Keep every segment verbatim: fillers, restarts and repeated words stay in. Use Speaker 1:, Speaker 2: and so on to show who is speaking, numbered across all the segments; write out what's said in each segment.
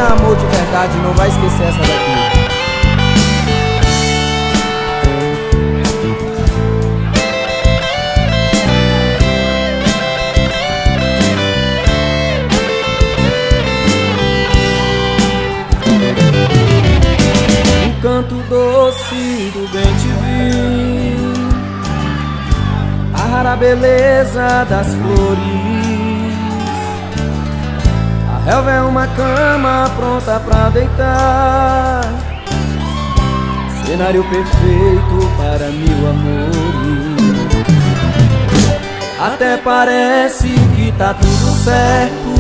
Speaker 1: amor de verdade não vai esquecer essa daqui. Canto doce do bem-te-vi, a rara beleza das flores. A relva é uma cama pronta pra deitar, cenário perfeito para mil amores. Até parece que tá tudo certo,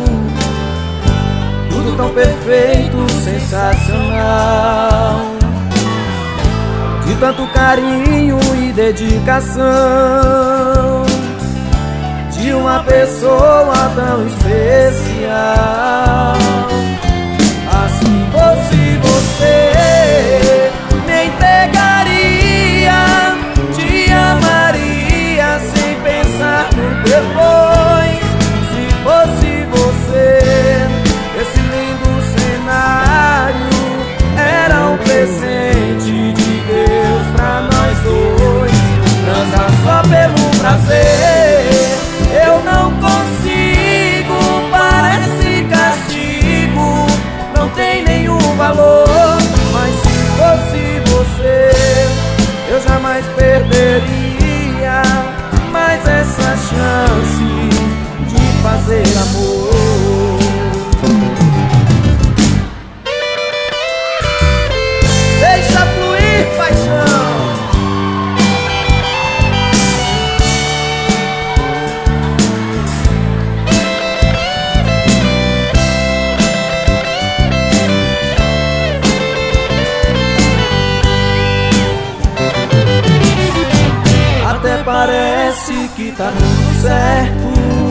Speaker 1: tudo tão perfeito, sensacional, de tanto carinho e dedicação de uma pessoa tão especial. Assim fosse você, me entregaria, te amaria sem pensar no depois. Se fosse você, esse lindo cenário era um presente de Deus pra nós dois. Transar só pelo prazer eu não consigo, parece castigo, não tem nenhum valor. Mas se fosse você, eu jamais perderia mais essa chance de fazer amor. Deixa fluir, paixão. Até parece que tá tudo certo,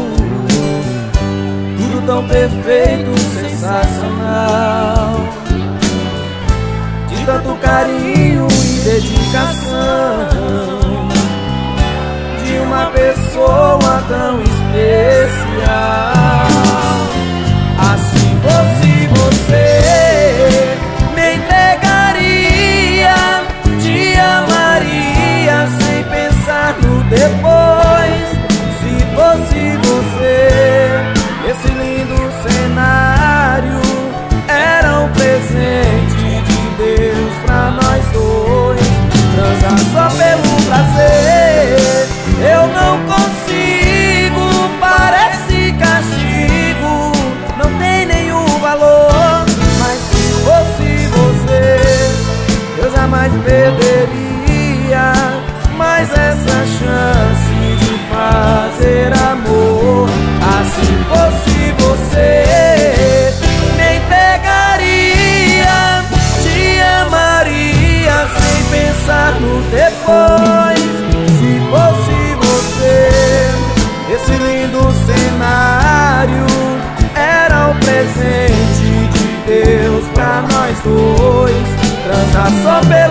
Speaker 1: tudo tão perfeito, sensacional, de tanto carinho e dedicação de uma pessoa tão especial. Assim fosse você, me entregaria, te amaria sem pensar no depois. Se fosse você, esse lindo cenário era um presente de Deus pra nós dois. Transar só pelo prazer eu não consigo, parece castigo, não tem nenhum valor. Mas se fosse você, eu jamais perderia mais essa chance de fazer amor. Se fosse você, me entregaria, te amaria sem pensar no depois. Se fosse você, esse lindo cenário era um presente de Deus pra nós dois. Transar só pelo